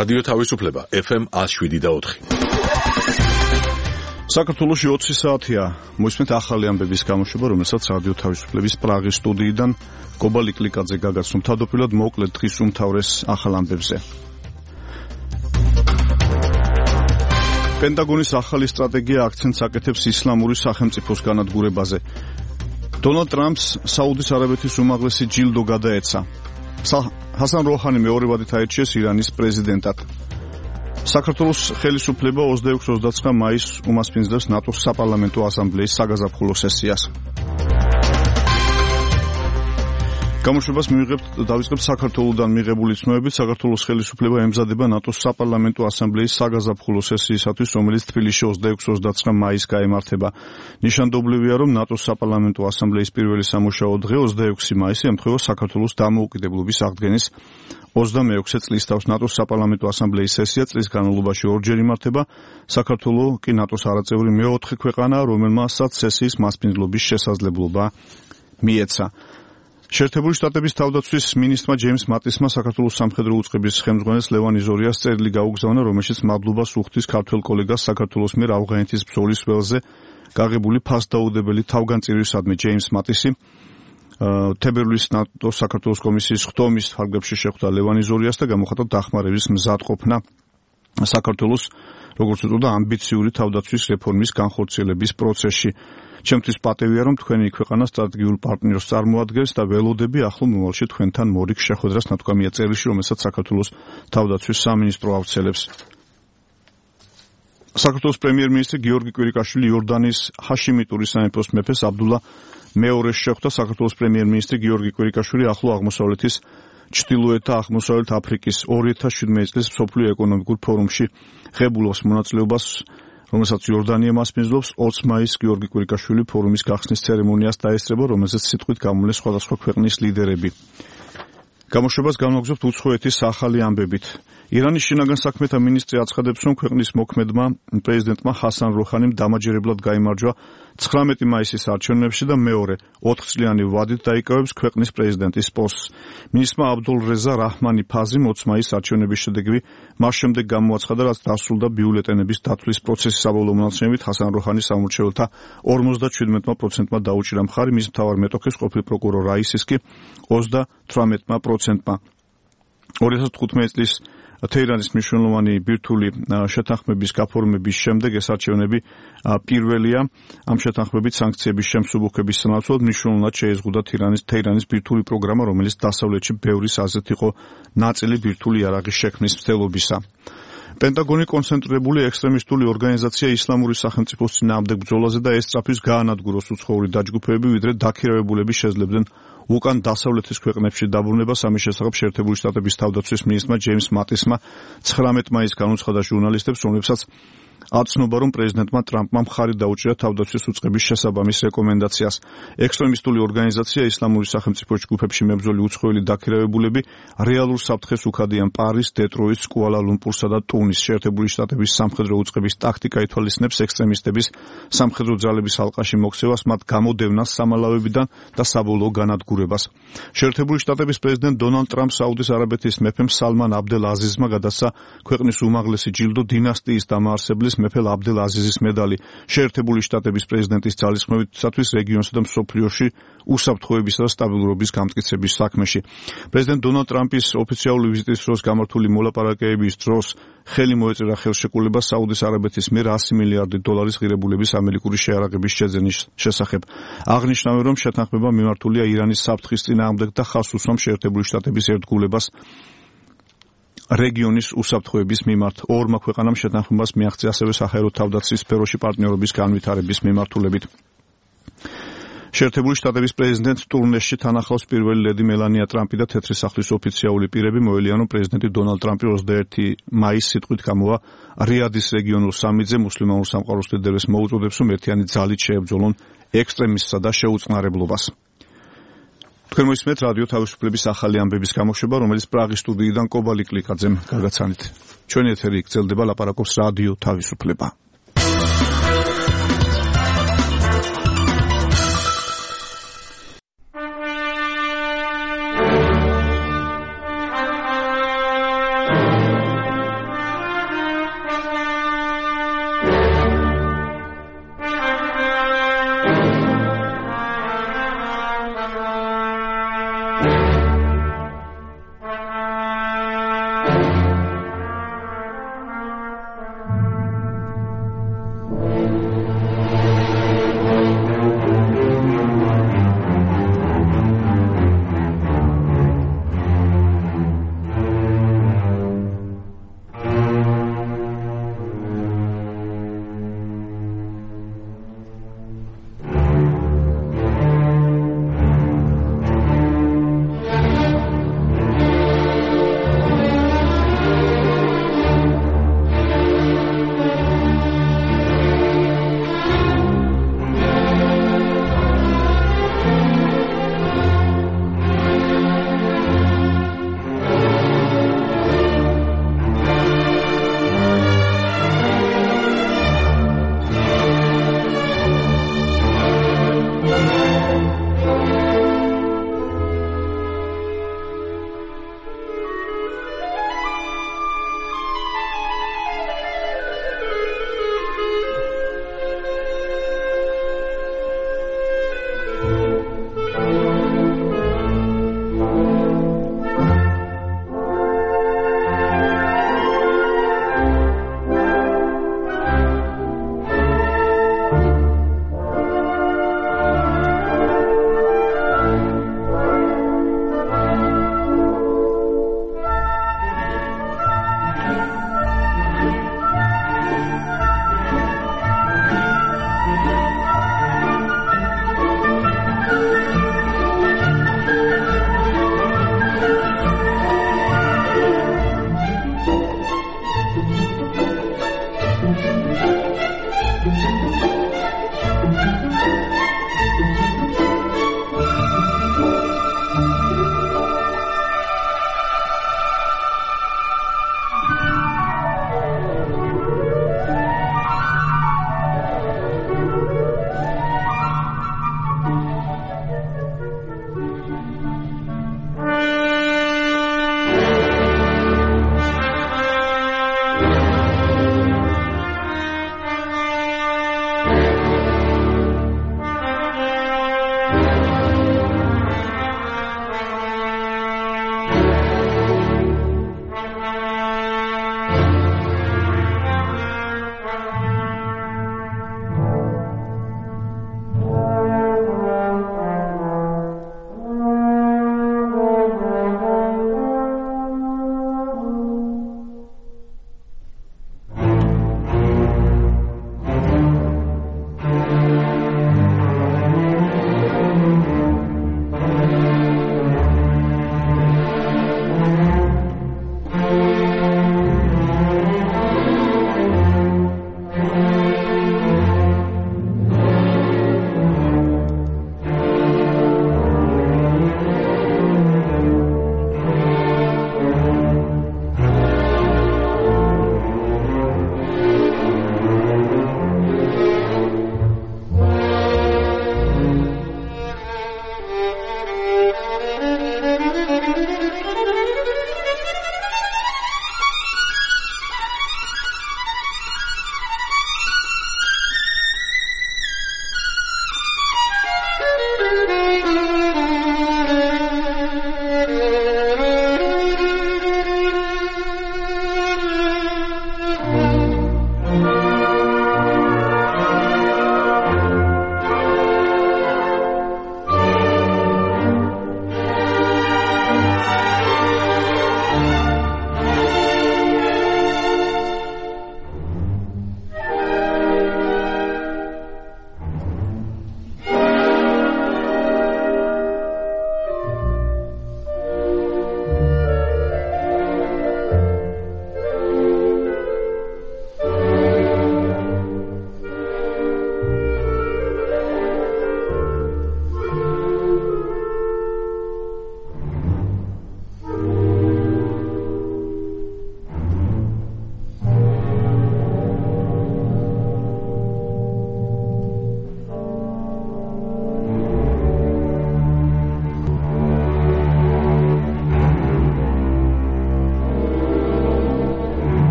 რადიო თავისუფლება FM 107.4. საქართველოში 20 საათია მოისმენთ ახალი ამბების გამოშვება, რომელსაც რადიო თავისუფლების პრაღის სტუდიიდან გობალი კლიკაძე გაგაცნობ. თავდაპირველად მოკლედ დღის უმთავრეს ახალ ამბებზე. პენტაგონის ახალი სტრატეგია აქცენტს აკეთებს ისლამური სახელმწიფოს განადგურებაზე. დონალდ ტრამპს საუდის არაბეთის უმაღლესი ჯილდო გადაეცა. ჰასან როჰანი მეორევადით აირჩიეს ირანის პრეზიდენტად. საქართველოს ხელისუფლება 26-29 მაისს უმასპინძლებს ნატოს საპარლამენტო ასამბლეის საგაზაფხულო სესიას. გამოშვებას დავიწყებთ საქართველოდან მიღებული ცნობებით. საქართველოს ხელისუფლება ემზადება ნატოს საპარლამენტო ასამბლეის საგაზაფხულო სესიისათვის, რომელიც თბილისში 26-29 მაისს გაემართება. ნიშანდობლივია, რომ ნატოს საპარლამენტო ასამბლეის პირველი სამუშაო დღე 26 მაისი ემთხვევა საქართველოს დამოუკიდებლობის აღდგენის 26 წლის თავს. ნატოს საპარლამენტო ასამბლეის სესია წლის განმავლობაში ორჯერ იმართება. საქართველო კი ნატოს არაწევრი მეოთხე ქვეყანაა, რომელმასაც სესიის მასპინძლობის შესაძლებლობა მიეცა. შეერთებული შტატების თავდაცვის მინისტრმა ჯეიმს მატისმა საქართველოს სამხედრო უწყების ხელმძღვანელს ლევან იზორიას წერილი გაუგზავნა, რომელშიც მადლობას უხდის ქართველ კოლეგას საქართველოს მიერ ავღანეთის ბრძოლის ველზე გაღებული ფასდაუდებელი თავგანწირვისადმი. ჯეიმს მატისი თებერვლის ნატოს საქართველოს კომისიის ხდომის ფარგლებში შეხვდა ლევან იზორიას და გამოხატა დახმარების მზადყოფნა საქართველოს, როგორც უწოდა, ამბიციური თავდაცვის რეფორმის განხორციელების პროცესში. ჩემთვის პატივია, რომ თქვენი ქვეყანა სტრატეგიულ პარტნიორს წარმოადგენს და ველოდები ახლო მომავალში თქვენთან მორიგ შეხვედრას ნათქვამია წერილში, რომელსაც საქართველოს თავდაცვის სამინისტრო ავრცელებს. საქართველოს პრემიერ-მინისტრი გიორგი კვირიკაშვილი იორდანიის ჰაშიმიტური სამეფოს მეფეს აბდულა მეორეს შეხვდა. საქართველოს პრემიერ-მინისტრი გიორგი კვირიკაშვილი ახლო აღმოსავლეთის, ჩრდილოეთ და აღმოსავლეთ აფრიკის 2017 წლის მსოფლიო ეკონომიკურ ფორუმში ღებულობს მონაწილეობას, რომელსაც იორდანია მასპინძლობს. 20 მაისს გიორგი კვირიკაშვილი ფორუმის გახსნის ცერემონიას დაესწრება, რომელზეც სიტყვით გამონეს სხვადასხვა ქვეყნის ლიდერები. გამოშვებას განვაგრძობთ უცხოეთის ახალი ამბებით. ირანის შინაგან საქმეთა მინისტრი აცხადებს, რომ ქვეყნის მოქმედმა პრეზიდენტმა ჰასან როჰანიმ დამაჯერებლად გაიმარჯვა 19 მაისის არჩევნებში და მეორე 4 წლიანი ვადით დაიკავებს ქვეყნის პრეზიდენტის პოსტს. მინისტრმა აბდულ რეზა რაჰმანი ფაზიმ 20 მაისის არჩევნების შედეგები მას შემდეგ გამოაცხადა, რაც დასრულდა ბიულეტენების დათვლის პროცესის საბოლოო მონაცემებით. ჰასან როჰანის სამმართველთა 57%-მა დაუჭირა მხარი, მის მთავარ მეტოქეს ყოფილ პროკურორ რაისის კი 38%-მა. 2015 წლის თეირანის მნიშვნელოვანი ბირთვული შეთანხმების გაფორმების შემდეგ ეს არჩევნები პირველია. ამ შეთანხმებით სანქციების შემსუბუქების სანაცვლოდ მნიშვნელოვნად შეეზღუდა თეირანის ბირთვული პროგრამა, რომელიც დასავლეთში ბევრის აზრით იყო ნაწილი ბირთვული იარაღის შექმნის მცდელობისა. პენტაგონი კონცენტრირებული ექსტრემისტული ორგანიზაცია ისლამური სახელმწიფოს წინააღმდეგ ბრძოლაზე და ეს სწრაფვის გაანადგუროს უცხოური დაჯგუფებები, ვიდრე დაქირავებულები შეძლებდნენ უკან დასავლეთის ქვეყნებში დაბრუნებას. ამის შესახებ შეერთებული შტატების თავდაცვის მინისტრმა ჯეიმს მატისმა 19 მაისს განუცხადა ჟურნალისტებს, რომლებსაც აცნობა, რომ პრეზიდენტმა ტრამპმა მხარი დაუჭირა თავდაცვის უწყების შესაბამის რეკომენდაციას. ექსტრემისტული ორგანიზაცია ისლამური სახელმწიფოს ჯგუფებში მებრძოლი უცხოელი დაქირავებულები რეალურ საფრთხეს უხადიან პარის, დეტროიტს, კუალა-ლუმპურსა და ტუნის. შეერთებული შტატების სამხედრო უწყების ტაქტიკა ითვალისწინებს ექსტრემისტების სამხედრო ძალების ალყაში მოქცევას, მათ გამოდევნას სამალავებიდან და საბოლოო განადგურებას. შეერთებული შტატების პრეზიდენტ დონალდ ტრამპს საუდის არაბეთის მეფემ სალმან აბდელ აზიზმა გადასცა ქვეყნის უმაღლესი ჯილდო დინასტიის დამაარსებლის მეფე აბდელ აზიზის მედალი. შეერთებული შტატების პრეზიდენტის ძალისხმევისათვის რეგიონსა და მსოფლიოში უსაფრთხოებისა და სტაბილურობის გამტკიცების საქმეში. პრეზიდენტ დონალდ ტრამპის ოფიციალური ვიზიტის დროს გამართული მოლაპარაკებების დროს ხელი მოეწერა ხელშეკრულებას საუდის არაბეთის მიერ 100 მილიარდი დოლარის ღირებულების ამერიკული შეარაღების შეძენის შესახებ. აღნიშნავენ, რომ შეთანხმება მიმართულია ირანის საფრთხის წინააღმდეგ და ხაზს უსვამს შეერთებული შტატების ერთგულებას რეგიონის უსაფრთხოების მიმართ. ორმა ქვეყანამ შეთანხმებას მიაღწია ასევე საჰაერო თავდაცვის სფეროში პარტნიორობის განვითარების მიმართულებით. შეერთებული შტატების პრეზიდენტ ტურნესში თან ახლავს პირველი ლედი მელანია ტრამპი და თეთრი სახლის ოფიციალური პირები. მოელიან, რომ პრეზიდენტი დონალდ ტრამპი 21 მაისს სიტყვით გამოვა რიადის რეგიონულ სამიტზე. მუსლიმანურ სამყაროს ლიდერებს მოუწოდებს, რომ ერთიანი ძალით შეებრძოლონ ექსტრემიზმსა და შეუწყნარებლობას. თქვენ მოისმენთ რადიო თავისუფლების ახალი ამბების გამოშვება, რომელიც პრაღის სტუდიიდან კობალი კლიკაძემ გაგაცანით. ჩვენი ეთერი გრძელდება, ლაპარაკობს რადიო თავისუფლება.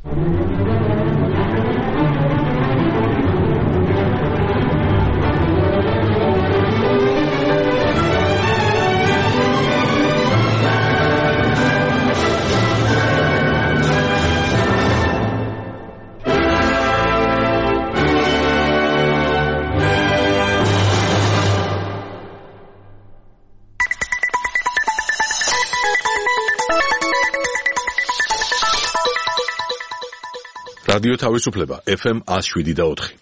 რადიო თავისუფლება FM 107.4.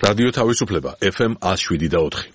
რადიო თავისუფლება FM 107.4.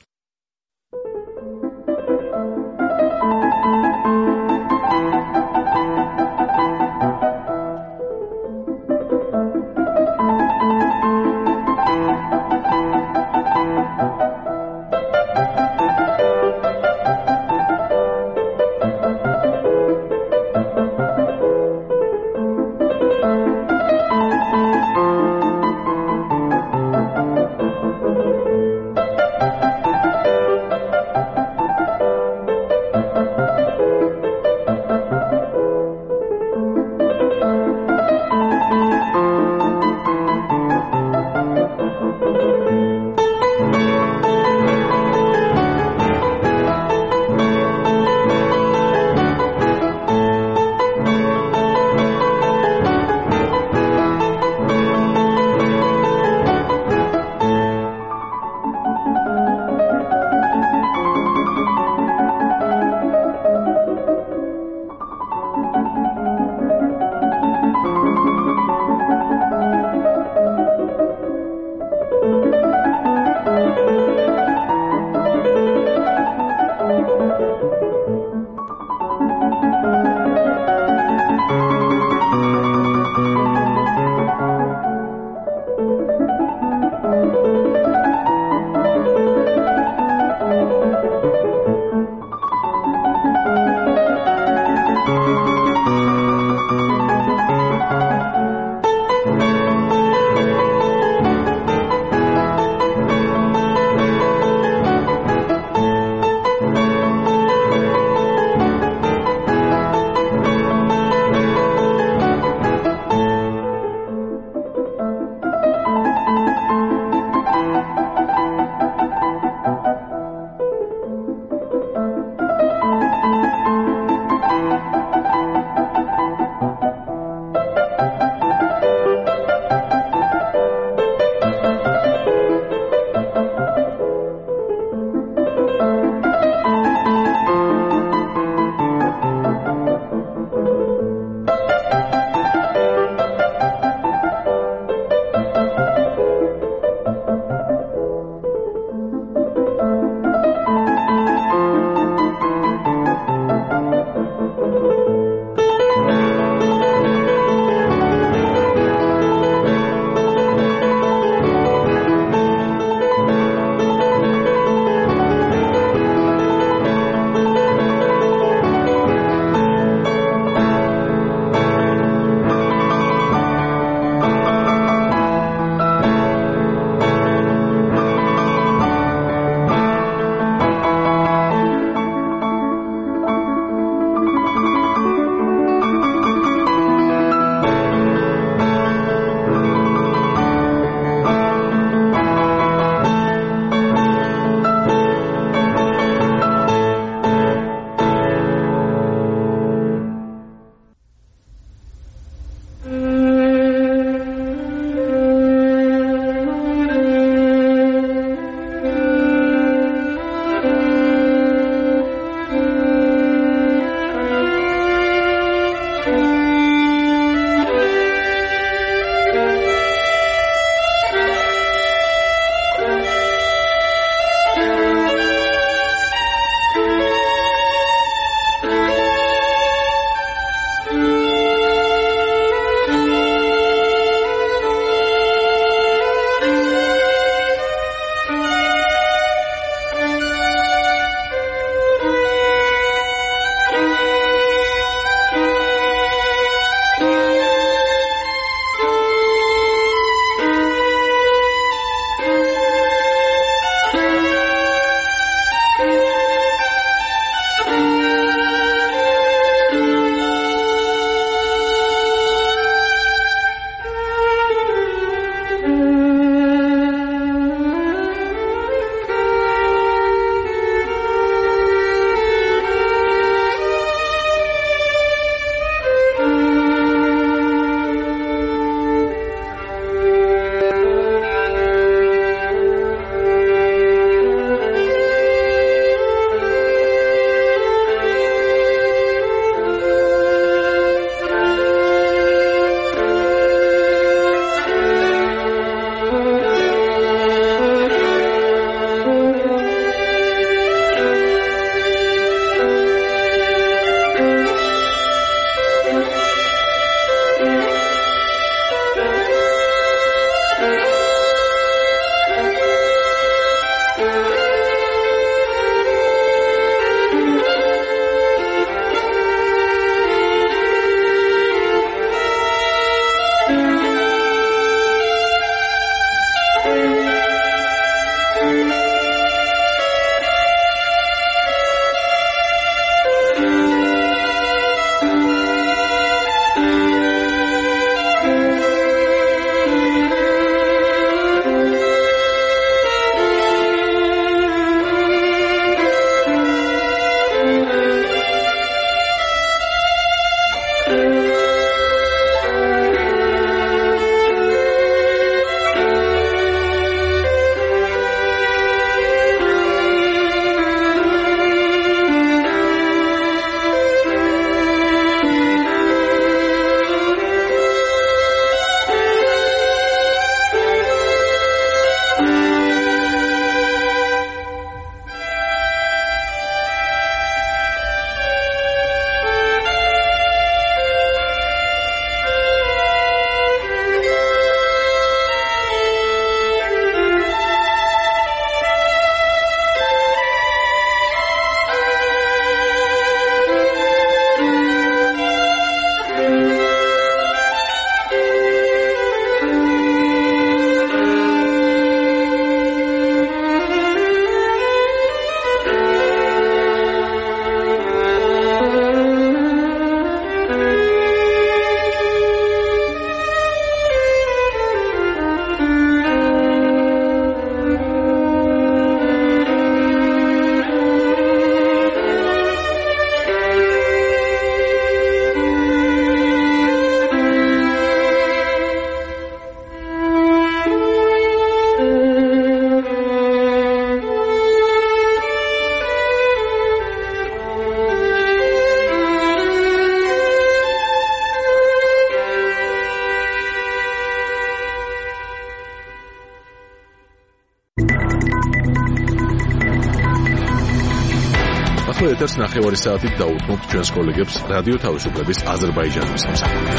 ახლა ეთერს 9 საათით დაუთმობთ ჩვენს კოლეგებს რადიო თავისუფლების აზერბაიჯანის სამსახურით.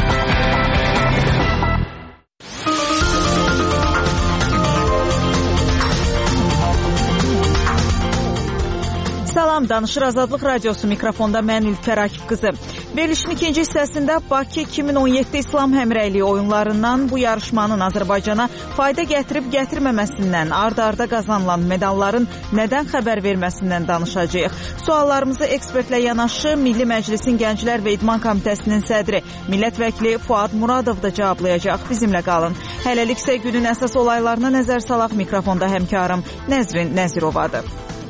Salam, Danışır Azadlıq Radiosu mikrofonda mən İlker Akif qızı. Verilişin ikinci hissəsində Bakı 2017 İslam Həmrəyliyi oyunlarından bu yarışmanın Azərbaycana fayda gətirib gətirməməsindən, ard-arda qazanılan medalların nədən xəbər verməsindən danışacağıq. Suallarımızı ekspertlə yanaşı Milli Məclisin Gənclər və İdman Komitəsinin sədri, millət vəkili Fuad Muradov da cavablayacaq. Bizimlə qalın. Hələlik isə günün əsas olaylarına nəzər salaq. Mikrofonda həmkarım Nəzrin Nəzirovadır.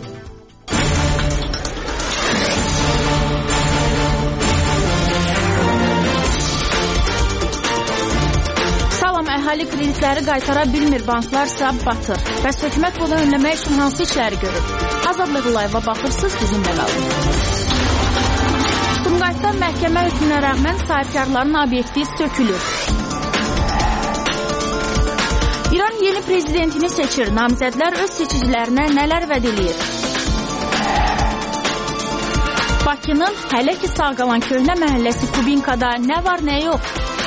Əhali kreditləri qaytara bilmir, banklarsa batır. Bəs hökumət bunu önləmək üçün hansı işləri görür? Azadlıq Live-a baxırsınız, bizimlə qalın. Sumqayıtda məhkəmə hökmünə rəğmən sahibkarların obyekti sökülür. İran yeni prezidentini seçir. Namizədlər öz seçicilərinə nələr vəd edir? Bakının hələ ki sağ qalan köhnə məhəlləsi Kubinkada nə var, nə yox?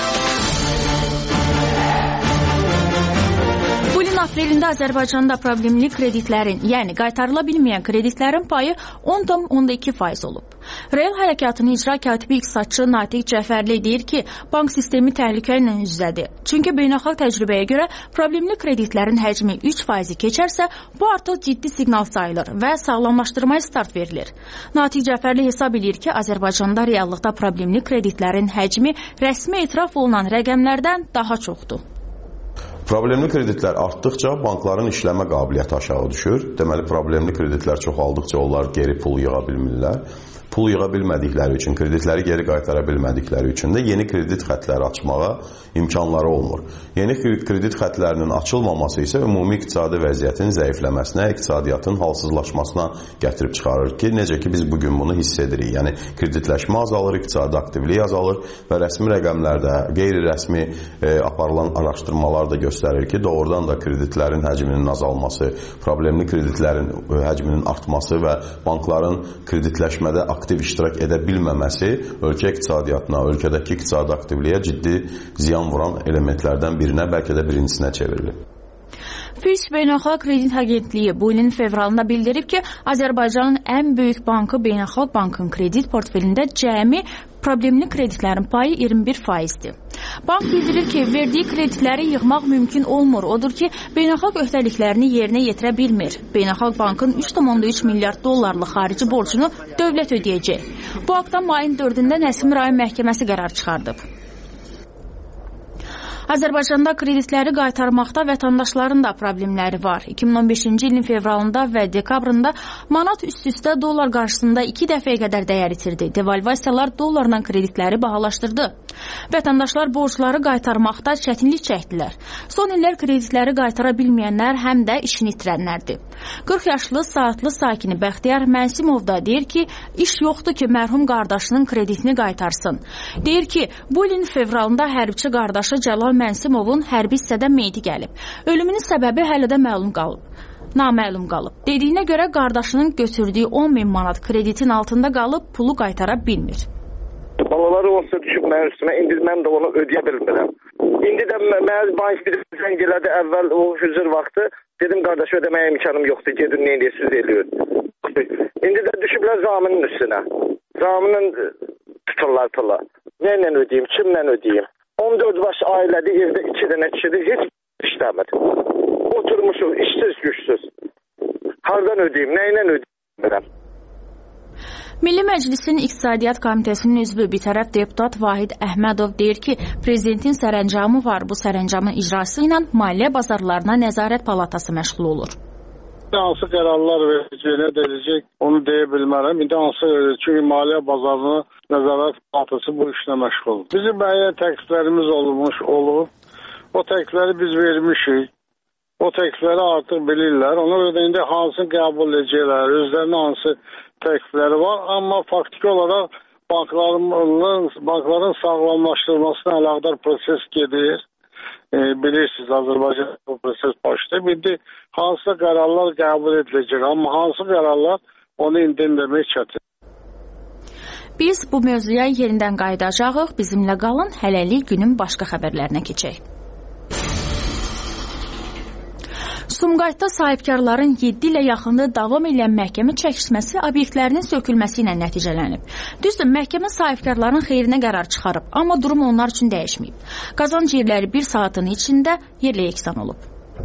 Bu ilin aprelində Azərbaycanda problemli kreditlərin, yəni qaytarıla bilməyən kreditlərin payı 10,2% olub. Real hərəkatını icra katibi iqtisadçı Natiq Cəfərli deyir ki, bank sistemi təhlükə ilə üz-üzədir. Çünki beynəlxalq təcrübəyə görə problemli kreditlərin həcmi 3% keçərsə, bu artıq ciddi siqnal sayılır və sağlamlaşdırmaya start verilir. Natiq Cəfərli hesab edir ki, Azərbaycanda reallıqda problemli kreditlərin həcmi rəsmi etiraf olunan rəqəmlərdən daha çoxdur. Problemli kreditlər artdıqca bankların işləmə qabiliyyəti aşağı düşür. Deməli, problemli kreditlər çoxaldıqca onlar geri pul yığa bilmirlər. Pul yığa bilmədikləri üçün, kreditləri geri qaytara bilmədikləri üçün də yeni kredit xətləri açmağa imkanları olmur. Yeni kredit xətlərinin açılmaması isə ümumi iqtisadi vəziyyətin zəifləməsinə, iqtisadiyyatın halsızlaşmasına gətirib çıxarır ki, necə ki biz bugün bunu hiss edirik. Yəni, kreditləşmə azalır, iqtisadi aktivlik azalır və rəsmi rəqəmlərdə, qeyri-rəsmi aparılan araşdırmalar da göstərir ki, doğrudan da kreditlərin həcminin azalması, problemli kreditlərin həcminin artması və bankların kreditləşmədə aktiv iştirak edə bilməməsi ölkə iqtisadiyyatına, ölkədəki iqtisadi aktivliyə ciddi ziyan vuran elementlərdən birinə, bəlkə də birincisine çevrilir. Fitch Beynəlxalq Kredit Agentliyi bu ilin fevralında bildirib ki, Azərbaycanın ən böyük bankı Beynəlxalq Bankın kredit portfelində cəmi problemli kreditlərin payı 21%-dir. Bank bildirir ki, verdiyi kreditləri yığmaq mümkün olmur. Odur ki, beynəlxalq öhdəliklərini yerinə yetirə bilmir. Beynəlxalq Bankın 3,3 milyard dollarlıq xarici borcunu dövlət ödəyəcək. Bu haqda mayın 4-də Nəsimi rayon məhkəməsi qərar çıxardıb. Azərbaycanda kreditləri qaytarmaqda vətəndaşların da problemləri var. 2015-ci ilin fevralında və dekabrında manat üst-üstə dollar qarşısında 2 dəfəyə qədər dəyər itirdi. Devalvasiyalar dollarla kreditləri bahalaşdırdı. Vətəndaşlar borcları qaytarmaqda çətinlik çəkdilər. Son illər kreditləri qaytara bilməyənlər həm də işini itirənlərdir. 40 yaşlı Saatlı sakini Bəxtiyar Mənsimov da deyir ki, iş yoxdur ki, mərhum qardaşının kreditini qaytarsın. Deyir ki, bu ilin fevralında hərbçi qardaşı Cəlal Mənsimovun hərbi hissədə meyiti gəlib. Ölümünün səbəbi hələ də naməlum qalıb. Dediyinə görə qardaşının götürdüyü 10.000 manat kreditin altında qalıb, pulu qaytara bilmir. Balaları olsa düşüb mənim üstümə, indi mən də onu ödəyə bilmirəm. İndi də mənim bank bir zəng elədi əvvəl o hüzur vaxtı. Dedim, qardaş ödəməyə imkanım yoxdur, gedin nə edirsiniz eləyin. İndi də düşüblər zaminin üstünə. Zaminin tuturlar pula. Nəylə ödəyim, kimlə ödəyim? 14 baş ailədir, evdə 2 dənə kişidir, heç işləmir. Oturmuşuq, işsiz, güçsüz. Hardan ödəyim, nəylə ödəyim? Milli Məclisin İqtisadiyyat Komitəsinin üzvü bitərəf deputat Vahid Əhmədov deyir ki, prezidentin sərəncamı var. Bu sərəncamın icrası ilə maliyyə bazarlarına nəzarət palatası məşğul olur. Hansı qərarlar verəcək, nə edəcək, onu deyə bilmərəm. İndi hansı çünki maliyyə bazarına nəzarət palatası bu işlə məşğul. Bizim müəyyən təkliflərimiz olub. O təklifləri biz vermişik. O təklifləri artıq bilirlər. Ona görə də indi hansını qəbul edəcəklər, özlərinin hansı təklifləri var. Amma faktiki olaraq bankların sağlamlaşdırılmasına əlaqədar proses gedir. Bilirsiniz, Azərbaycan bu proses başlayıb. İndi hansısa qərarlar qəbul ediləcək. Amma hansı qərarlar onu indi demək çətin. Biz bu mövzuya yenidən qayıdacağıq. Bizimlə qalın, hələlik günün başqa xəbərlərinə keçək. Sumqayıtda sahibkarların 7 ilə yaxında davam edən məhkəmə çəkişməsi obyektlərinin sökülməsi ilə nəticələnib. Düzdür, məhkəmə sahibkarların xeyrinə qərar çıxarıb, amma durum onlar üçün dəyişməyib. Qazanc yerləri bir saatın içində yerlə yeksan olub.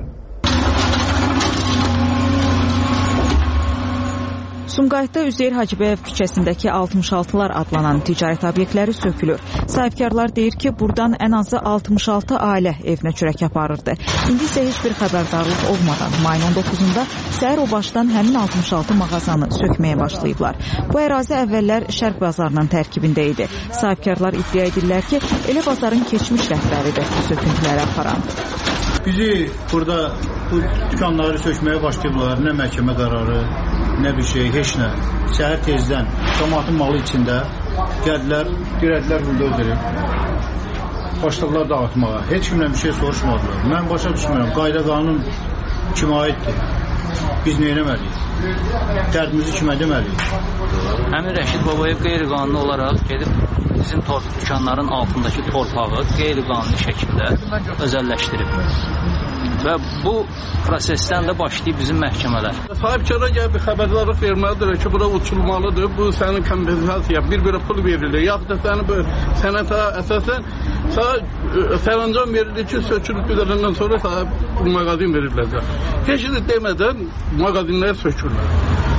Sumqayıtda Üzeyir Hacıbəyev küçəsindəki 66-lar adlanan ticarət obyektləri sökülür. Sahibkarlar deyir ki, buradan ən azı 66 ailə evinə çörək aparırdı. İndi isə heç bir xəbərdarlıq olmadan mayın 19-da səhər o başdan həmin 66 mağazanı sökməyə başlayıblar. Bu ərazi əvvəllər Şərq bazarının tərkibində idi. Sahibkarlar iddia edirlər ki, elə bazarın keçmiş rəhbəridir bu söküntüləri aparan. Bizi burada bu dükanları sökməyə başlayıblar. Nə məhkəmə qərarı, nə bir şey, heç nə. Səhər tezdən cəmaatın malı içində gəldilər, dirədilər buldozeri. Başladılar dağıtmağa. Heç kimdən bir şey soruşmadılar. Mən başa düşmürəm. Qayda qanun kimə aiddir? Biz nə etməliyik? Dərdimizi kimə deməliyik? Həmin Rəşid Babayev qeyri-qanuni olaraq gedib bizim dükanların altındakı torpağı qeyri-qanuni şəkildə özəlləşdirib. Və bu prosesdən də başlayıb bizim məhkəmələr. Sahibkara gəlib xəbərdarlıq verməlidir ki, bura uçulmalıdır, bu sənin kompensasiya, bir pul verilir. Yaxud da səni sənətə əsasən sərəncam verilir ki, sökülüb güdələndən sonra bu mağazin veriləcək. Heç də demədən mağazinlər sökülür.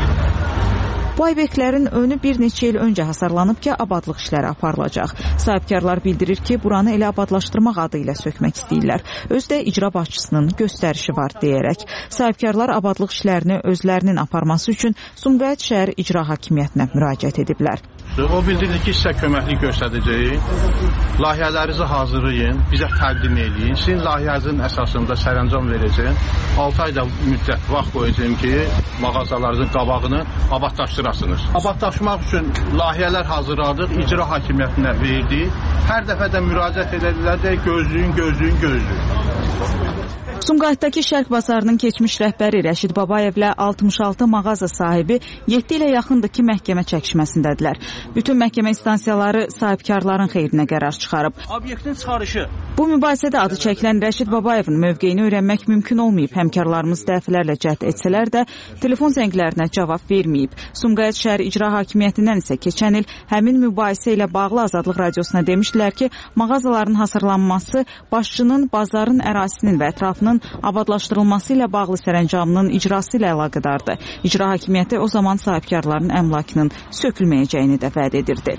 Bu obyektlərin önü bir neçə il öncə hasarlanıb ki, abadlıq işləri aparılacaq. Sahibkarlar bildirir ki, buranı elə abadlaşdırmaq adı ilə sökmək istəyirlər. Özdə icra başçısının göstərişi var deyərək. Sahibkarlar abadlıq işlərini özlərinin aparması üçün Sumqayıt şəhər icra hakimiyyətinə müraciət ediblər. O bildirdi ki, sizə köməklik göstərəcəyik. Layihələrinizi hazırlayın, bizə təqdim edin. Sizin layihənizin əsasında sərəncam verəcəm. 6 ayda müddət vaxt qoyacağım ki, mağazalarınızın qabağını abadlaşdırasınız. Abadlaşmaq üçün layihələr hazırladıq, icra hakimiyyətinə verdik. Hər dəfə də müraciət edədilər də gözləyin. Sumqayıtdakı Şərq bazarının keçmiş rəhbəri Rəşid Babayevlə 66 mağaza sahibi 7 ilə yaxındır ki, məhkəmə çəkişməsindədirlər. Bütün məhkəmə instansiyaları sahibkarların xeyrinə qərar çıxarıb. Obyektin çıxarışı. Bu mübahisədə adı çəkilən Rəşid Babayevin mövqeyini öyrənmək mümkün olmayıb. Həmkarlarımız dəfələrlə cəhd etsələr də telefon zənglərinə cavab verməyib. Sumqayıt şəhər icra hakimiyyətindən isə keçən il həmin mübahisə ilə bağlı Azadlıq radiosuna demişdilər ki, mağazaların hasarlanması başçının bazarın ərazisinin və ətrafının abadlaşdırılması ilə bağlı sərəncamının icrası ilə əlaqədardır. İcra hakimiyyəti o zaman sahibkarların əmlakının sökülməyəcəyini də vəd edirdi.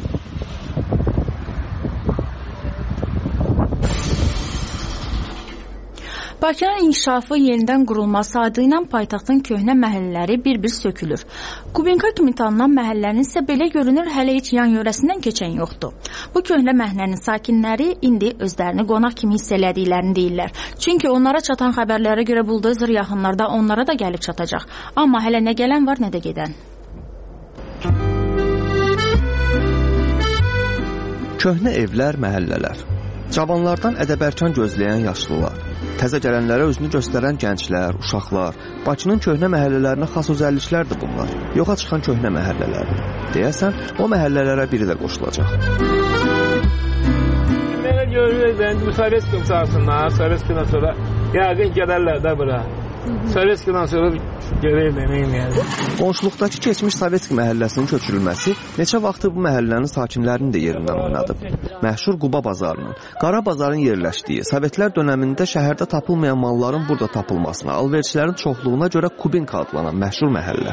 Bakının inkişafı yenidən qurulması adı ilə paytaxtın köhnə məhəllələri bir-bir sökülür. Kubinka kimi tanınan məhəllənin isə belə görünür hələ heç yan yörəsindən keçən yoxdur. Bu köhnə məhəllənin sakinləri indi özlərini qonaq kimi hiss elədiklərini deyirlər. Çünki onlara çatan xəbərlərə görə buldozer yaxınlarda onlara da gəlib çatacaq. Amma hələ nə gələn var, nə də gedən. Köhnə evlər, məhəllələr. Cavanlardan ədəbərkan gözləyən yaşlılar, təzə gələnlərə özünü göstərən gənclər, uşaqlar, Bakının köhnə məhəllələrinə xas özəlliklərdir bunlar. Yoxa çıxan köhnə məhəllələrdir. Deyəsən, o məhəllələrə biri də qoşulacaq. Mənə görürük, bu Sovetskidən çağırsınlar, Sovetskidən sonra yəqin gedərlər də bura. Sovetskidən sonra görəyim, neyim. Qonşuluqdakı keçmiş Sovetski məhəlləsinin köçürülməsi neçə vaxtdır bu məhəllənin sakinlərinin də yerindən oynadıb. Məşhur Quba bazarının, Qara bazarın yerləşdiyi, Sovetlər dönəmində şəhərdə tapılmayan malların burada tapılmasına, alverçilərin çoxluğuna görə Kubinka adlanan məşhur məhəllə.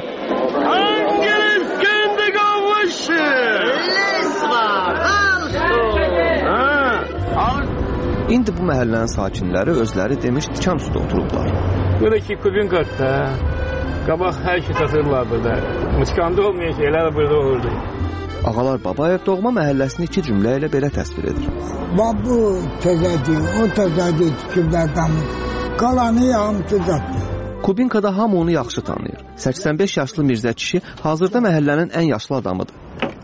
İndi bu məhəllənin sakinləri özləri demiş tikan üstə oturublar. Buradakı Kubinka'da qabaq hər şey satırlar burada. Mıçkanda olmayan şeylər burada olurdu. Ağalar Babayev doğma məhəlləsini iki cümlə ilə belə təsvir edir. Bu təzədir, o təzədir, tikiblərdən qalanı hamısı Kubinka'da hamı onu yaxşı tanıyır. 85 yaşlı Mirzə kişi hazırda məhəllənin ən yaşlı adamıdır.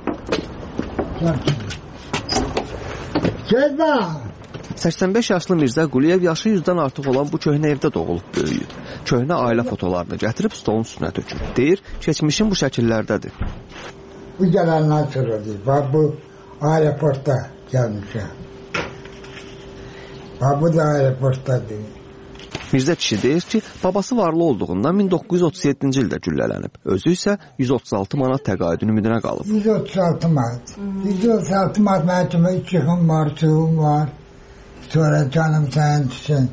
Gədə! 85 yaşlı Mirzə Quliyev yaşı 100-dən artıq olan bu köhnə evdə doğulub böyüyüb. Köhnə ailə fotolarını gətirib stolun üstünə tökür. Deyir, keçmişin bu şəkillərdədir. Bu gələndən sonra deyir, bax bu aeroportda gəlmişəm. Bax bu da aeroportdadır. Mirzə kişi deyir ki, babası varlı olduğundan 1937-ci ildə güllələnib. Özü isə 136 manat təqaüd ümidinə qalıb. 136 manat. 136 manat mənim kimi içiğim var, suyum var. Sonra canım sənin üçün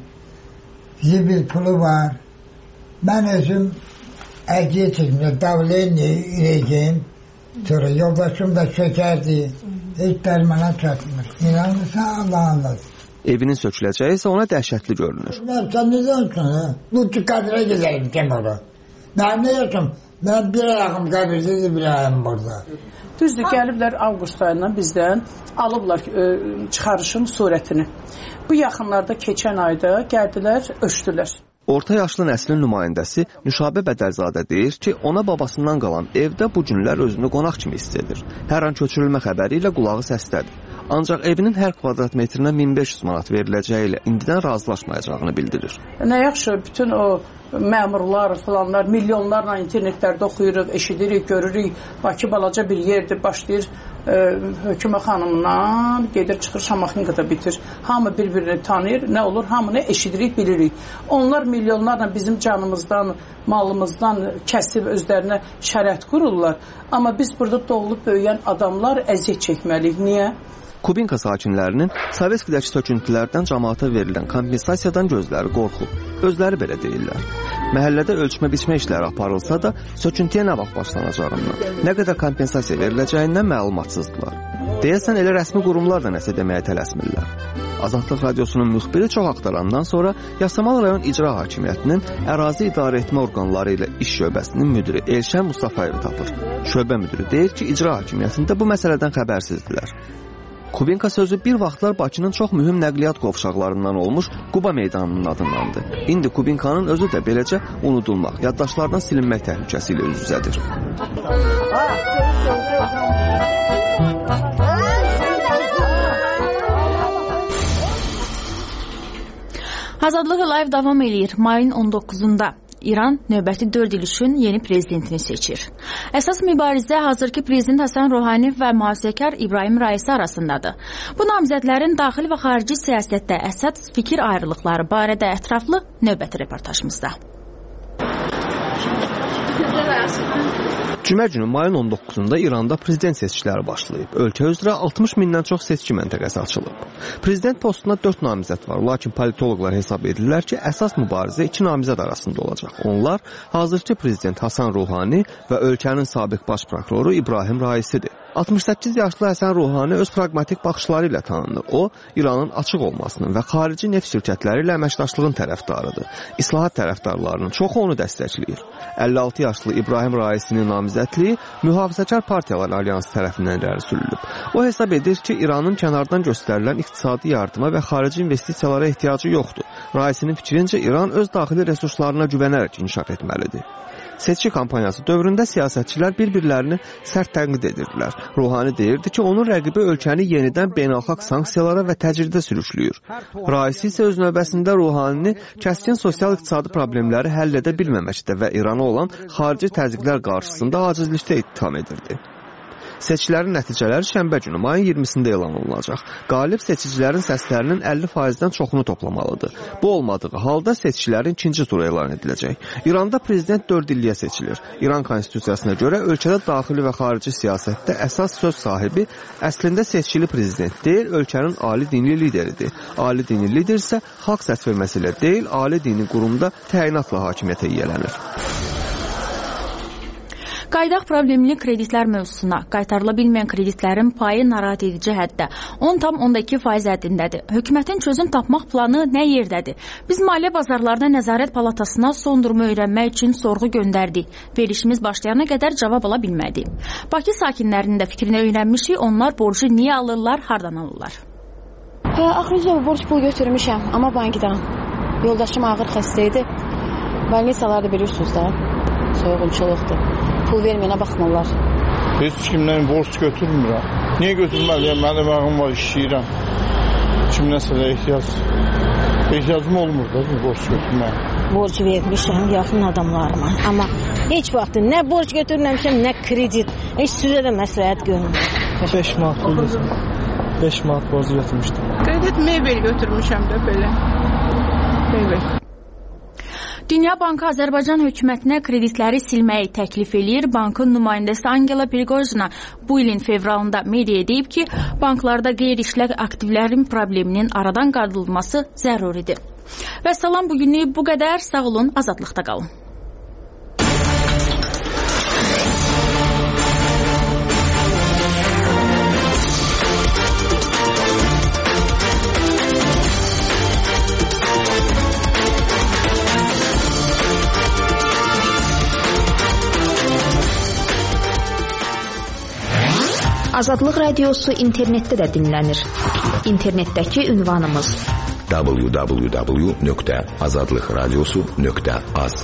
zibil pulu var. Mən özüm əziyyət çəkmişəm, davlen ürəyim. Sonra yoldaşım da çökərdi. Heç dərmana çatmır. İnanırsan Allah anlasın. Evinin söküləcəyi isə ona dəhşətli görünür. Sən nə deyirsən? Lütfü qədirə gedəlim kim ola? Mən nə yaşam? Mən bir ayağım qəbirdə, bir ayağım burada. Düzdür, gəliblər avqust ayından bizdən alıblar çıxarışın surətini. Bu yaxınlarda keçən ayda gəldilər, ölçdülər. Orta yaşlı nəslin nümayəndəsi Nüşabə Bədərzadə deyir ki, ona babasından qalan evdə bu günlər özünü qonaq kimi hiss edir. Hər an köçürülmə xəbəri ilə qulağı səslədir. Ancaq evinin hər kvadrat metrinə 1500 manat veriləcəyi ilə indidən razılaşmayacağını bildirir. Nə yaxşı, bütün o məmurlar, falanlar, milyonlarla internetlərdə oxuyuruq, eşidirik, görürük. Bakı balaca bir yerdir, başlayır hökümə xanımdan, gedir, çıxır, Şamaxınqada bitir. Hamı bir-birini tanıyır, nə olur, hamını eşidirik, bilirik. Onlar milyonlarla bizim canımızdan, malımızdan kəsib özlərinə şərait qururlar. Amma biz burada doğulub böyüyən adamlar əziyyət çəkməliyik. Niyə? Kubinka sakinlərinin Sovetskidəki söküntülərdən cəmaata verilən kompensasiyadan gözləri qorxub. Özləri belə deyirlər. Məhəllədə ölçmə biçmə işləri aparılsa da, söküntüyə nə vaxt başlanacağından, nə qədər kompensasiya veriləcəyindən məlumatsızdılar. Deyəsən elə rəsmi qurumlar da nəsə deməyə tələsmirlər. Azadlıq Radiosunun müxbiri çox axtarandan sonra Yasamal rayon icra hakimiyyətinin ərazi idarə etmə orqanları ilə iş şöbəsinin müdiri Elşən Mustafayevi tapır. Şöbə müdiri deyir ki, icra hakimiyyətində bu məsələdən xəbərsizdilər. Kubinka sözü bir vaxtlar Bakının çox mühüm nəqliyyat qovşaqlarından olmuş Quba meydanının adındandır. İndi Kubinkanın özü də beləcə unudulmaq, yaddaşlardan silinmək təhlükəsi ilə üz-üzədir. Azadlıq Live davam eləyir. Mayın 19-unda İran növbəti 4 il üçün yeni prezidentini seçir. Əsas mübarizə hazırki prezident Hasan Ruhani və mühafizəkar İbrahim Raisi arasındadır. Bu namizədlərin daxili və xarici siyasətdə əsas fikir ayrılıqları barədə ətraflı növbəti reportajımızda. Cümə günü mayın 19-da İranda prezident seçkiləri başlayıb. Ölkə üzrə 60 mindən çox seçki məntəqəsi açılıb. Prezident postuna 4 namizəd var, lakin politoloqlar hesab edirlər ki, əsas mübarizə 2 namizəd arasında olacaq. Onlar hazırki prezident Hasan Ruhani və ölkənin sabiq baş prokuroru İbrahim Raisidir. 68 yaşlı Həsən Ruhani öz praqmatik baxışları ilə tanınır. O, İranın açıq olmasının və xarici neft şirkətləri ilə əməkdaşlığın tərəfdarıdır. İslahat tərəfdarlarının çoxu onu dəstəkləyir. 56 yaşlı İbrahim Raisinin namizədliyi Mühafizəkar Partiyalar Alyansı tərəfindən irəli sürülüb. O hesab edir ki, İranın kənardan göstərilən iqtisadi yardıma və xarici investisiyalara ehtiyacı yoxdur. Raisinin fikrincə İran öz daxili resurslarına güvənərək inkişaf etməlidir. Seçki kampaniyası dövründə siyasətçilər bir-birlərini sərt tənqid edirdilər. Ruhani deyirdi ki, onun rəqibi ölkəni yenidən beynəlxalq sanksiyalara və təcridə sürüklüyür. Raisi isə öz növbəsində Ruhanini kəskin sosial-iqtisadi problemləri həll edə bilməməkdə və İrana olan xarici təzyiqlər qarşısında acizlikdə ittiham edirdi. Seçkilərin nəticələri şənbə günü mayın 20-sində elan olunacaq. Qalib seçicilərin səslərinin 50%-dən çoxunu toplamalıdır. Bu olmadığı halda seçkilərin ikinci turu elan ediləcək. İranda prezident 4 illiyə seçilir. İran konstitusiyasına görə ölkədə daxili və xarici siyasətdə əsas söz sahibi əslində seçkili prezident deyil, ölkənin ali dini lideridir. Ali dini lider isə xalq səsverməsi ilə deyil, ali dini qurumda təyinatla hakimiyyətə yiyələnir. Qaydaq problemli kreditlər mövzusuna. Qaytarıla bilməyən kreditlərin payı narahat edici həddə 10,2% həddindədir. Hökumətin çözüm tapmaq planı nə yerdədir? Biz Maliyyə Bazarlarına Nəzarət Palatasına son durumu öyrənmək üçün sorğu göndərdik. Verilişimiz başlayana qədər cavab ala bilmədik. Bakı sakinlərinin də fikrini öyrənmişik. Onlar borcu niyə alırlar, hardan alırlar? Axırıncı borc pul götürmüşəm, amma bankdan. Yoldaşım ağır xəstə idi. Balnisalarda bilirsiniz də, soyğunçuluqdur. Pul verməyənə baxmırlar. Heç kimdən borc götürmürəm. Niyə götürməliyəm? Mənim ağım var, işləyirəm. Kimdənsə də ehtiyacım olmur da borc götürmək. Borcu vermişəm yaxın adamlarıma. Amma Heç vaxt nə borc götürməmişəm, nə kredit. Heç sizə də məsləhət görmürəm. 5 manat pul 5 manat borc götürmüşdüm. Kredit mebel götürmüşəm də belə. Mebel. Dünya Bankı Azərbaycan hökumətinə kreditləri silməyi təklif eləyir. Bankın nümayəndəsi Angela Prigozhina bu ilin fevralında mediaya deyib ki, banklarda qeyri-işlək aktivlərin probleminin aradan qaldırılması zəruridir. Və salam, bugünlük bu qədər. Sağ olun, azadlıqda qalın. Azadlıq Radiosu internetdə də dinlənir. İnternetdəki ünvanımız www.azadlıqradiosu.az.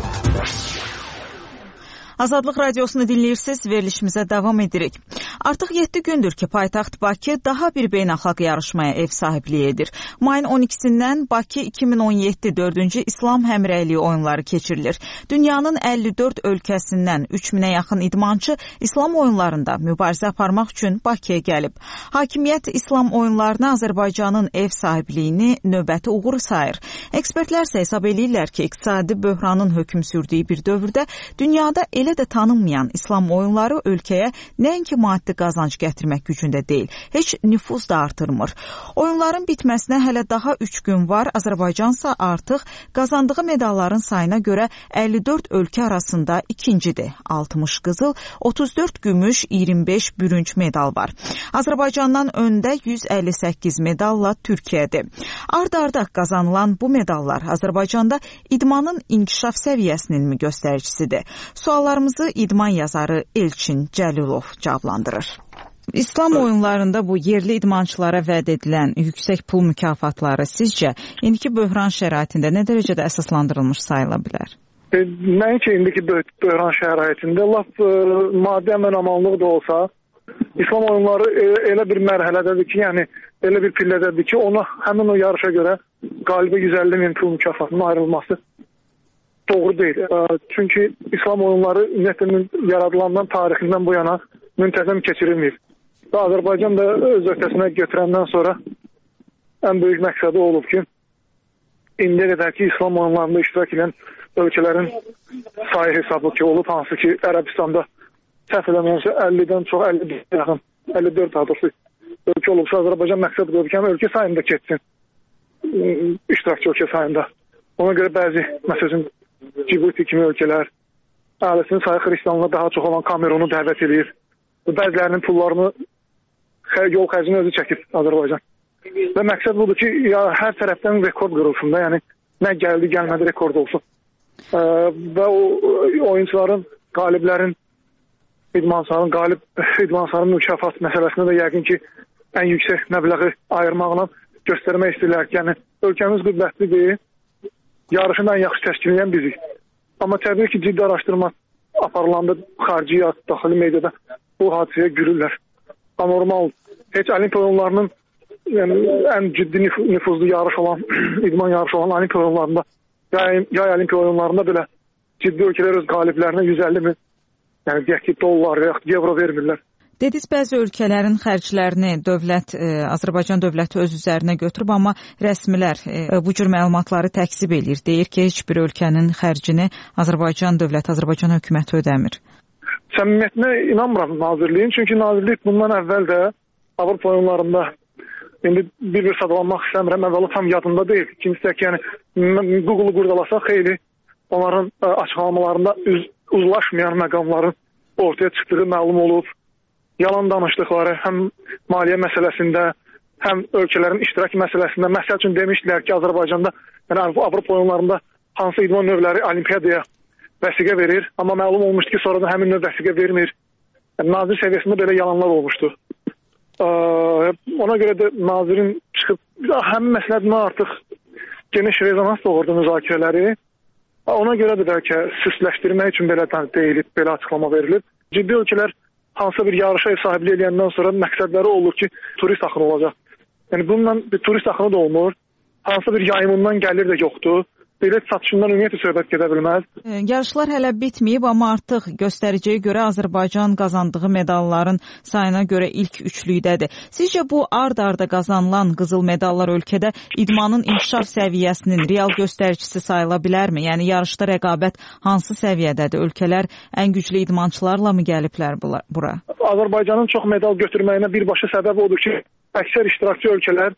Azadlıq Radiosunu dinləyirsiniz, verilişimizə davam edirik. Artıq 7 gündür ki, paytaxt Bakı daha bir beynəlxalq yarışmaya ev sahibliyi edir. Mayın 12-sindən Bakı 2017 4-cü İslam Həmrəyliyi oyunları keçirilir. Dünyanın 54 ölkəsindən 3000-ə yaxın idmançı İslam oyunlarında mübarizə aparmaq üçün Bakıya gəlib. Hakimiyyət İslam oyunlarına Azərbaycanın ev sahibliyini növbəti uğur sayır. Ekspertlər isə hesab eləyirlər ki, iqtisadi böhranın hökm sürdüyü bir dövrdə dünyada elə də tanınmayan İslam oyunları ölkəyə nəinki maddi qazanc gətirmək gücündə deyil, heç nüfuz da artırmır. Oyunların bitməsinə hələ daha 3 gün var. Azərbaycan isə artıq qazandığı medalların sayına görə 54 ölkə arasında ikincidir. 60 qızıl, 34 gümüş, 25 bürünc medal var. Azərbaycandan öndə 158 medalla Türkiyədir. Ard-arda qazanılan bu medallar Azərbaycanda idmanın inkişaf səviyyəsinin mi göstəricisidir? Suallarımızı idman yazarı Elçin Cəlilov cavablandırır. İslam oyunlarında bu yerli idmançılara vəd edilən yüksək pul mükafatları sizcə indiki böhran şəraitində nə dərəcədə əsaslandırılmış sayıla bilər? Nəinki indiki böhran şəraitində laf maddi əmin-amanlıq da olsa, İslam oyunları elə bir mərhələdədir ki, yəni elə bir pillədədir ki, ona həmin o yarışa görə qalibə 150 min pul mükafatının ayrılması doğru deyil. Çünki İslam oyunları ümumiyyətlə yaradılandan tarixindən bu yana müntəzəm keçirilmir. Və Azərbaycan da öz öhdəsinə götürəndən sonra ən böyük məqsədi olub ki, indiyə qədər ki, İslam oyunlarında iştirak edən ölkələrin sayı hesabı ki, olub hansı ki, Ərəbistanda səhv eləməyəmsə 50-dən çox 54 yaxın, 54 daha doğrusu ölkə olubsa, Azərbaycan məqsədi olub ki, ölkə sayında keçsin, iştirakçı ölkə sayında. Ona görə bəzi, məsələn, Cibuti kimi ölkələr, əhalisinin sayı xristianlığa daha çox olan Kamerunu dəvət edir. Bəzilərinin pullarını, yol xərcini özü çəkir Azərbaycan. Və məqsəd budur ki, ya hər tərəfdən rekord qırılsın da, yəni nə gəldi, gəlmədi rekord olsun. Və o oyuncuların, qaliblərin, qalib idmançıların mükafat məsələsində də yəqin ki, ən yüksək məbləği ayırmaqla göstərmək istəyirlər ki, yəni ölkəmiz qüdrətlidir, yarışın ən yaxşı təşkil edən bizik. Amma təbii ki, ciddi araşdırma aparılanda xarici ya daxili mediada bu hadisəyə gülürlər. Anormal, heç olimpiya oyunlarının yəni, ən ciddi nüfuzlu yarış olan, idman yarışı olan olimpiya oyunlarında, yay olimpiya oyunlarında belə ciddi ölkələr öz qaliblərinə 150 min, yəni deyək ki, dollar və yaxud evro vermirlər. Dediniz, bəzi ölkələrin xərclərini Azərbaycan dövləti öz üzərinə götürüb, amma rəsmilər bu cür məlumatları təkzib eləyir. Deyir ki, heç bir ölkənin xərcini Azərbaycan dövləti, Azərbaycan hökuməti ödəmir. Səmimiyyətinə inanmıram nazirliyin, çünki nazirlik bundan əvvəl də Avropa oyunlarında, indi bir sadalanmaq istəmirəm, əvvəli tam yadında deyil. İkincisi də ki, yəni, Google-u qurdalasaq xeyli onların açıqlamalarında uzlaşmayan məqamların ortaya çıxdığı məlum olub. Yalan danışdıqları həm maliyyə məsələsində, həm ölkələrin iştirak məsələsində. Məsəl üçün demişdilər ki, Azərbaycanda, yəni Avropa oyunlarında hansı idman növləri olimpiyadaya vəsiqə verir, amma məlum olmuşdu ki, sonradan həmin növ vəsiqə vermir. Yəni, nazir səviyyəsində belə yalanlar olmuşdu. Ona görə də nazirin çıxıb, həmin məsələdən artıq geniş rezonans doğurdu müzakirələri. Ona görə də bəlkə süsləşdirmək üçün belə deyilib, belə açıqlama verilib. Ciddi ölkələr hansısa bir yarışa ev sahibliyi eləyəndən sonra məqsədləri olur ki, turist axını olacaq. Yəni bununla bir turist axını da olmur. Hansısa bir yayımından gəlir də yoxdur. bilet satışından ümumiyyətlə söhbət gedə bilməz. Yarışlar hələ bitməyib, amma artıq göstəriciyə görə Azərbaycan qazandığı medalların sayına görə ilk üçlükdədir. Sizcə bu ard-arda qazanılan qızıl medallar ölkədə idmanın inkişaf səviyyəsinin real göstəricisi sayıla bilərmi? Yəni yarışda rəqabət hansı səviyyədədir? Ölkələr ən güclü idmançılarla mı gəliblər bura? Azərbaycanın çox medal götürməyinə birbaşa səbəb odur ki, əksər iştirakçı ölkələr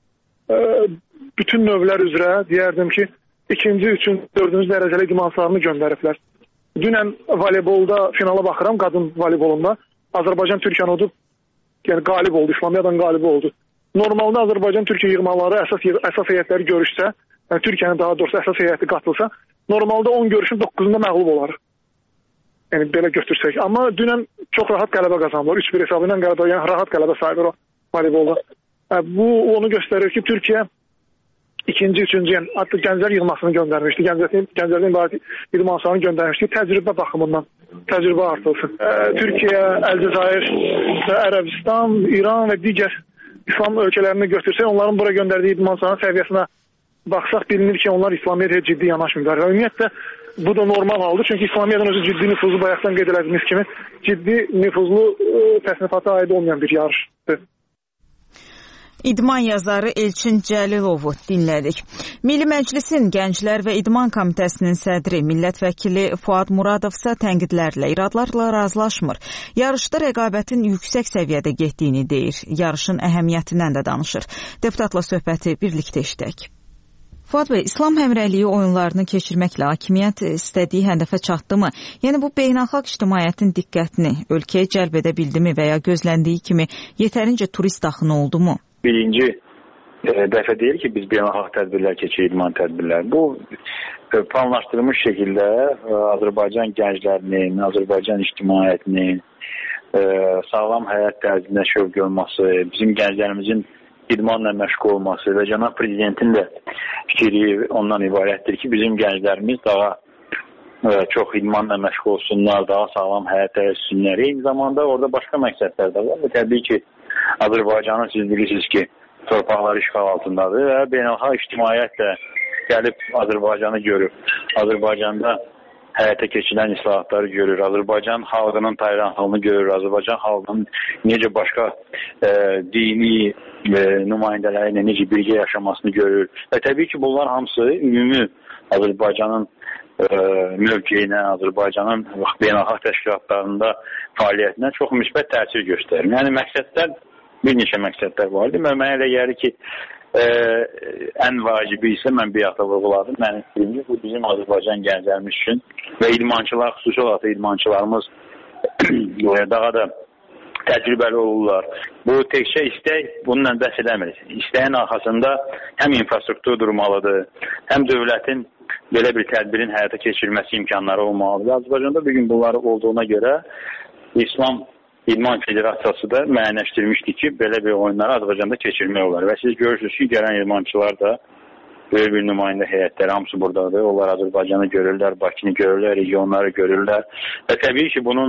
bütün növlər üzrə deyərdim ki, 2-ci, 3-cü, 4-cü dərəcəli idmançılarını göndəriblər. Dünən voleybolda finala baxıram, qadın voleybolunda. Azərbaycan Türkiyəni udub, yəni qalib oldu, İslamiyadan qalib oldu. Normalda Azərbaycan Türkiyə yığmaları əsas heyətləri görüşsə, yəni Türkiyənin daha doğrusu əsas heyəti qatılsa, normalda 10 görüşün 9-unda məğlub olar. Yəni belə götürsək. Amma dünən çox rahat qələbə qazandılar. 3-1 hesabı ilə qələbə, yəni rahat qələbə sayılır o voleybolda. Bu onu göstərir ki, Türkiyə 2-ci, 3-cü, yəni hətta gənclər yığmasını göndərmişdi. Gənclərdən ibarət idmançılarını göndərmişdi. Təcrübə baxımından təcrübə artılsın. Türkiyə, Əlcəzair, Ərəbistan, İran və digər İslam ölkələrini götürsək, onların bura göndərdiyi idmançıların səviyyəsinə baxsaq bilinir ki, onlar İslamiyyətə ciddi yanaşmırlar. Ümumiyyətlə bu da normal haldır. Çünki İslamiyyətin özü ciddi nüfuzlu, bayaqdan qeyd elədiyimiz kimi ciddi nüfuzlu təsnifata aid olmayan bir yarışdır. İdman yazarı Elçin Cəlilovu dinlədik. Milli Məclisin Gənclər və İdman Komitəsinin sədri, millət vəkili Fuad Muradov isə tənqidlərlə, iradlarla razılaşmır. Yarışda rəqabətin yüksək səviyyədə getdiyini deyir. Yarışın əhəmiyyətindən də danışır. Deputatla söhbəti birlikdə eşidək. Fuad bəy, İslam həmrəyliyi oyunlarını keçirməklə hakimiyyət istədiyi hədəfə çatdımı? Yəni bu beynəlxalq ictimaiyyətin diqqətini ölkəyə cəlb edə bildimi və ya gözləndiyi kimi yetərincə turist axını oldumu? Birinci dəfə deyil ki, biz beynəlxalq tədbirlər keçirik, idman tədbirlər. Bu planlaşdırılmış şəkildə Azərbaycan gənclərinin, Azərbaycan ictimaiyyətinin sağlam həyat tərzinə şövq olması, bizim gənclərimizin idmanla məşğul olması və cənab prezidentin də fikri ondan ibarətdir ki, bizim gənclərimiz daha çox idmanla məşğul olsunlar, daha sağlam həyat tərzinlər. Eyni zamanda orada başqa məqsədlər də var və təbii ki, Azərbaycanın siz bilirsiniz ki, torpaqları işğal altındadır və beynəlxalq ictimaiyyətlə gəlib Azərbaycanı görür. Azərbaycanda həyata keçirilən islahatları görür. Azərbaycan xalqının tayranlığını görür. Azərbaycan xalqının necə başqa dini nümayəndələri ilə necə birgə yaşamasını görür. Və təbii ki, bunlar hamısı ümumi Azərbaycanın mövqeyinə, Azərbaycanın beynəlxalq təşkilatlarında fəaliyyətinə çox müsbət təsir göstərir. Yəni məqsədlər, bir neçə məqsədlər var idi. Mənə elə gəlir ki, ən vacibi isə mən bir hafta vurğuladım. Mənim fikrimcə bu bizim Azərbaycan gənclərimiz üçün və idmançılar, xüsusi olaraq idmançılarımız daha da təcrübəli olurlar. Bu təkcə istək bununla bəhs edəmir. İstəyin arxasında həm infrastruktur durmalıdır, həm dövlətin belə bir tədbirin həyata keçirilməsi imkanları olmalıdır. Azərbaycanda bugün bunları olduğuna görə İslam İdman Federasiyası da müəyyənləşdirmişdi ki, belə bir oyunları Azərbaycanda keçirmək olar. Və siz görürsünüz ki, gələn idmançılar da böyük bir nümayəndə heyətləri hamısı buradadır. Onlar Azərbaycanı görürlər, Bakını görürlər, regionları görürlər və təbii ki, bunun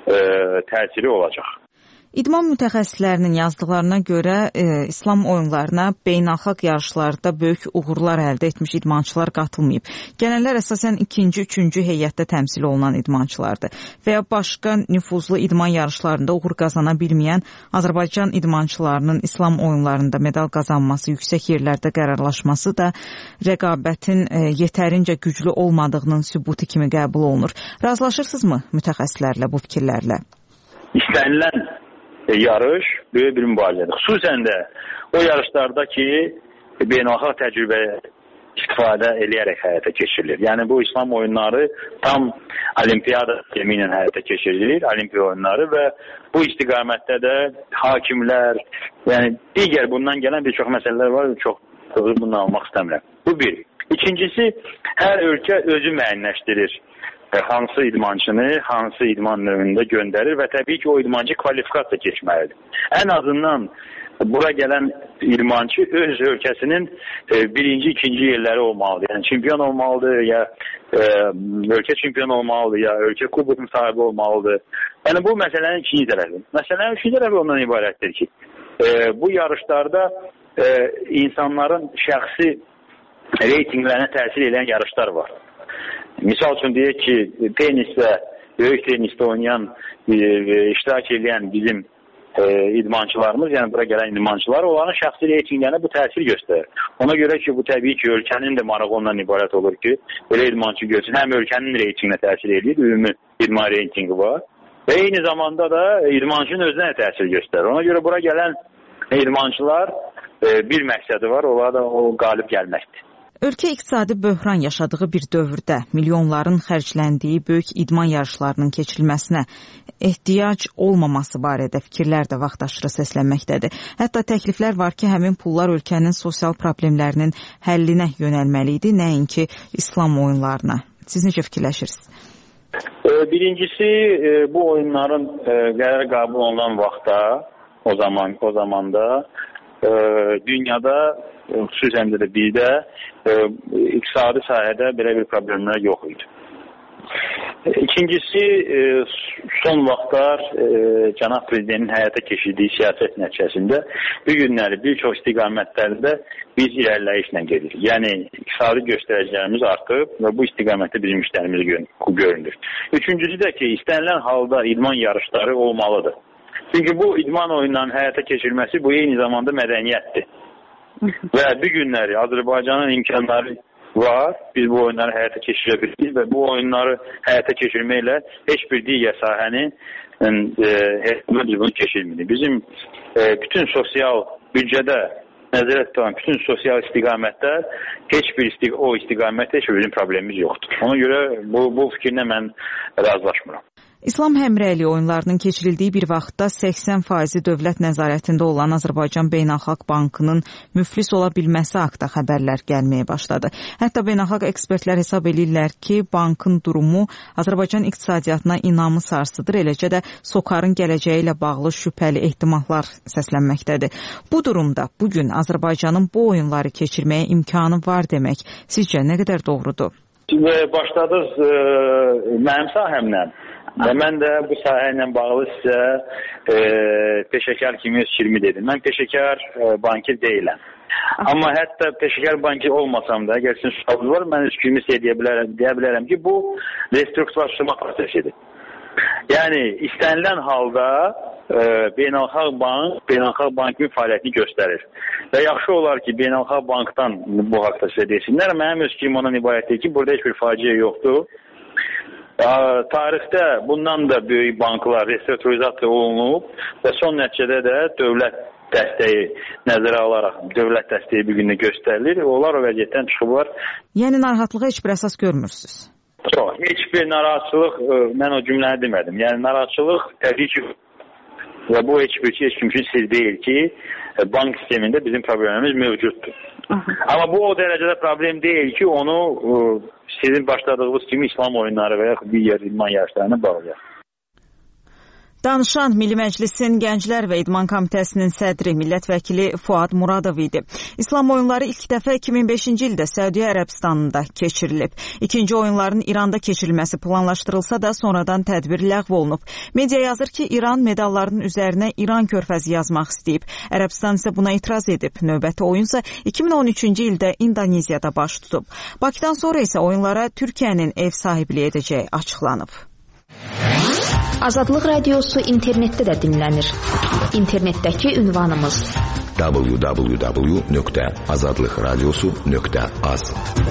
təsiri olacaq. İdman mütəxəssislərinin yazdıqlarına görə İslam oyunlarına beynəlxalq yarışlarda böyük uğurlar əldə etmiş idmançılar qatılmayıb. Gələnlər əsasən 2-ci, 3-cü heyətdə təmsil olunan idmançılardır və ya başqa nüfuzlu idman yarışlarında uğur qazana bilməyən Azərbaycan idmançılarının İslam oyunlarında medal qazanması, yüksək yerlərdə qərarlaşması da rəqabətin yetərincə güclü olmadığının sübutu kimi qəbul olunur. Razılaşırsınızmı mütəxəssislərlə bu fikirlərlə? İstənilən yarış böyük bir mübarizədir. Xüsusən də o yarışlarda ki, beynəlxalq təcrübə istifadə eləyərək həyata keçirilir. Yəni bu İslam oyunları tam olimpiyada sistemi ilə həyata keçirilir, olimpiya oyunları və bu istiqamətdə də hakimlər, yəni digər bundan gələn bir çox məsələlər var, çox bunu almaq istəmirəm. Bu bir. İkincisi, hər ölkə özü müəyyənləşdirir. Hansı idmançını, hansı idman növündə göndərir və təbii ki, o idmançı kvalifikasiya keçməlidir. Ən azından bura gələn idmançı öz ölkəsinin birinci, ikinci yerləri olmalıdır. Yəni çempion olmalıdır, ya ölkə çempion olmalıdır, ya ölkə kubokunun sahibi olmalıdır. Yəni bu məsələnin ikinci tərəfi. Məsələnin ikinci tərəfi ondan ibarətdir ki, bu yarışlarda insanların şəxsi reytinglərinə təsir edən yarışlar var. Misal üçün deyək ki, tenisdə, böyük tenisdə oynayan, iştirak edən bizim idmançılarımız, yəni bura gələn idmançılar, onların şəxsi reytinglərinə bu təsir göstərir. Ona görə ki, bu təbii ki, ölkənin də marağı ondan ibarət olur ki, belə idmançı görsün, həm ölkənin reytinginə təsir edir, ümumi idman reytingi var və eyni zamanda da idmançının özünə təsir göstərir. Ona görə bura gələn idmançılar bir məqsədi var, onlara da o qalib gəlməkdir. Ölkə iqtisadi böhran yaşadığı bir dövrdə milyonların xərcləndiyi böyük idman yarışlarının keçirilməsinə ehtiyac olmaması barədə fikirlər də vaxtaşırı səslənməkdədir. Hətta təkliflər var ki, həmin pullar ölkənin sosial problemlərinin həllinə yönəlməli idi, nəinki İslam oyunlarına. Siz necə fikirləşirsiniz? Birincisi, bu oyunların qərar qəbul olunan vaxtda, o zamanda dünyada, xüsusən də bizdə iqtisadi sahədə belə bir problemlər yox idi. İkincisi, son vaxtlar cənab prezidentin həyata keçirdiyi siyasət nəticəsində bu günləri bir çox istiqamətlərdə biz irəliləyişlə gedirik. Yəni, iqtisadi göstəricilərimiz artıb və bu istiqamətdə bizim işlərimiz görünür. Üçüncüsü də ki, istənilən halda idman yarışları olmalıdır. Çünki bu idman oyunlarının həyata keçirilməsi bu eyni zamanda mədəniyyətdir. Və bu günləri Azərbaycanın imkanları var, biz bu oyunları həyata keçirə bilirik və bu oyunları həyata keçirməklə heç bir digər sahənin biz bunu keçirmirik. Bizim bütün sosial büdcədə nəzərə tutulan bütün sosial istiqamətlər heç bir istiqamətdə bizim problemimiz yoxdur. Ona görə bu fikirlə mən razılaşmıram. İslam Həmrəyli oyunlarının keçirildiyi bir vaxtda 80% dövlət nəzarətində olan Azərbaycan Beynəlxalq Bankının müflis ola bilməsi haqda xəbərlər gəlməyə başladı. Hətta beynəlxalq ekspertlər hesab edirlər ki, bankın durumu Azərbaycan iqtisadiyyatına inamı sarsıdır, eləcə də SOCAR-ın gələcəyi ilə bağlı şübhəli ehtimallar səslənməkdədir. Bu durumda bugün Azərbaycanın bu oyunları keçirməyə imkanı var demək sizcə nə qədər doğrudur? Başladınız mənim sahəmlə. Və mən də bu sahə ilə bağlı sizə peşəkar kimi öz fikrimi dedim. Mən peşəkar bankir deyiləm. Amma hətta peşəkar bankir olmasam da, əgər sizin sualınız var, mən öz fikrimi sizə deyə bilərəm ki, bu restrukturlaşdırma prosesidir. Yəni, istənilən halda beynəlxalq bank kimi fəaliyyətini göstərir. Və yaxşı olar ki, beynəlxalq bankdan bu haqda sizə desinlər. Mənim öz fikrim ondan ibarətdir ki, burada heç bir faciə yoxdur. Tarixdə bundan da böyük banklar restrukturizasiya olunub və son nəticədə də dövlət dəstəyi nəzərə alaraq dövlət dəstəyi bir gündə göstərilir. Onlar o vəziyyətdən çıxıblar. Yəni narahatlığa heç bir əsas görmürsünüz? Çox. Heç bir narahatçılıq, mən o cümləni demədim. Yəni narahatçılıq təbii ki və bu heç kim üçün sir deyil ki, bank sistemində bizim problemimiz mövcuddur. Amma bu o dərəcədə problem deyil ki, onu sizin başladığınız kimi İslam oyunları və ya digər idman yarışlarına bağlayaq. Danışan Milli Məclisin Gənclər və İdman Komitəsinin sədri millət vəkili Fuad Muradov idi. İslam oyunları ilk dəfə 2005-ci ildə Səudiyyə Ərəbistanında keçirilib. İkinci oyunların İranda keçirilməsi planlaşdırılsa da sonradan tədbir ləğv olunub. Media yazır ki, İran medallarının üzərinə İran körfəzi yazmaq istəyib. Ərəbistan isə buna etiraz edib. Növbəti oyunsa 2013-cü ildə İndoneziyada baş tutub. Bakıdan sonra isə oyunlara Türkiyənin ev sahibliyi edəcəyi açıqlanıb. Azadlıq Radiosu internetdə də dinlənir. İnternetdəki ünvanımız www.azadlıqradiosu.az.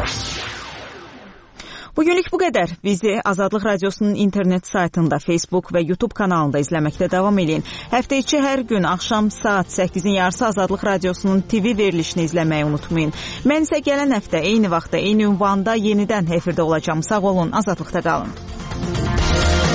Bugünlük bu qədər. Bizi Azadlıq Radiosunun internet saytında, Facebook və YouTube kanalında izləməkdə davam edin. Həftə içi hər gün axşam saat 8-in yarısı Azadlıq Radiosunun TV verilişini izləməyi unutmayın. Mən isə gələn həftə eyni vaxtda, eyni ünvanda yenidən efirdə olacağım. Sağ olun, azadlıqda qalın.